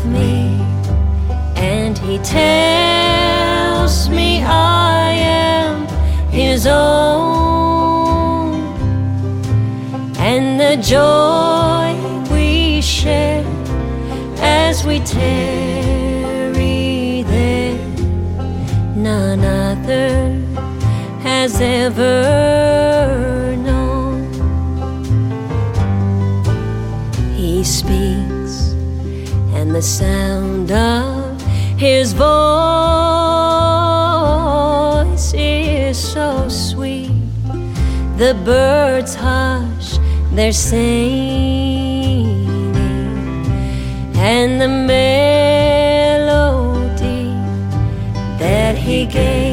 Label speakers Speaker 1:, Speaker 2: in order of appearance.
Speaker 1: me, and he tells me I am his own, and the joy we share as we tarry there, none other has ever known. He speaks, and the sound of his voice is so sweet. The birds hush their singing, and the melody that he gave